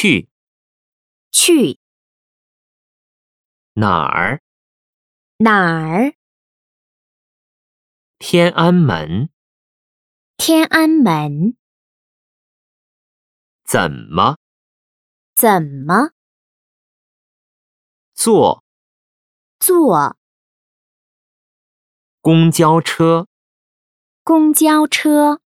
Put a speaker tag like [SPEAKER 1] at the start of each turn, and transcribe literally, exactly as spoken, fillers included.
[SPEAKER 1] 去
[SPEAKER 2] 去
[SPEAKER 1] 哪儿？
[SPEAKER 2] 哪儿？
[SPEAKER 1] 天安门。
[SPEAKER 2] 天安门。
[SPEAKER 1] 怎么？
[SPEAKER 2] 怎么？
[SPEAKER 1] 坐
[SPEAKER 2] 坐
[SPEAKER 1] 公交车。
[SPEAKER 2] 公交车。